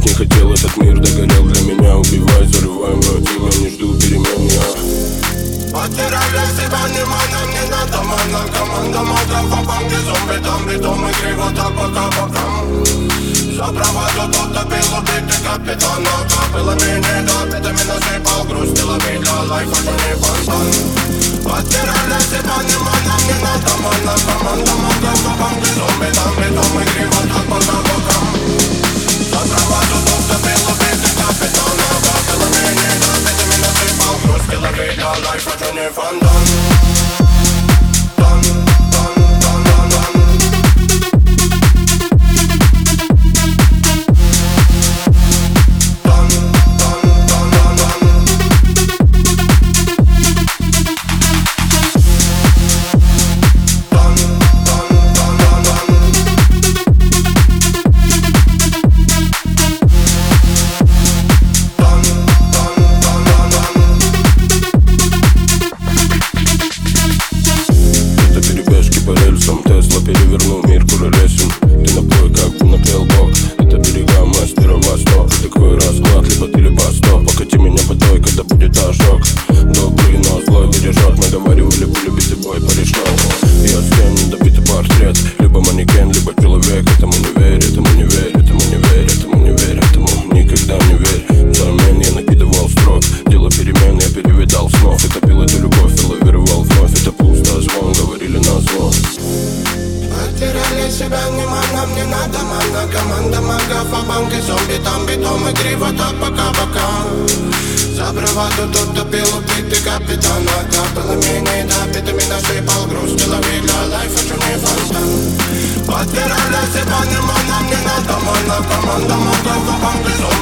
не хотел этот мир, догорел для меня. Убивай, зарывай мое тело, не жду перемен я. Потеряли себя, внимание, не надо мана. Команда магов, банки, зомби, там битом и криво так по бокам. За браваду тот добил убитый капитана. Капелами не допитыми насыпал, грустила для лайфа, что не фонтан. Потеряли себя, внимание, не надо мана. Команда магов, банки, зомби, там битом и криво так по бокам. За браваду тот добил убитый капитана. Капелами не допитыми насыпал, грустила для лайфа, что не фонтан. Тесла перевернул мир куролесен. Ты напой, как бы напел Бог. Это берега мастера Восток. Такой расклад, либо ты, либо стоп. Покати меня водой, когда будет ожог. Добрый, но злой бережет. Мы говорили, были битый бой порешал. Я стен, недобитый портрет. Либо манекен, либо человек. Этому не верь, этому не верь, этому не верь, этому не верь, этому никогда не верь. Взамен я накидывал строк. Дело перемен, я перевидал снов. И топил эту любовь, и лавировал вновь. Это пусто звон, говорили на зло. Потеряли себя, внимание, мне надо мана. Команда магов, а банки, зомби, там битом и криво так пока бока. За браваду тот топил убитый капитана. Капелами не допитыми насыпал, грустила для лайфа, что не фонтан. Потеряли себя, внимание, мне надо мана. Команда магов, а банки, зомби.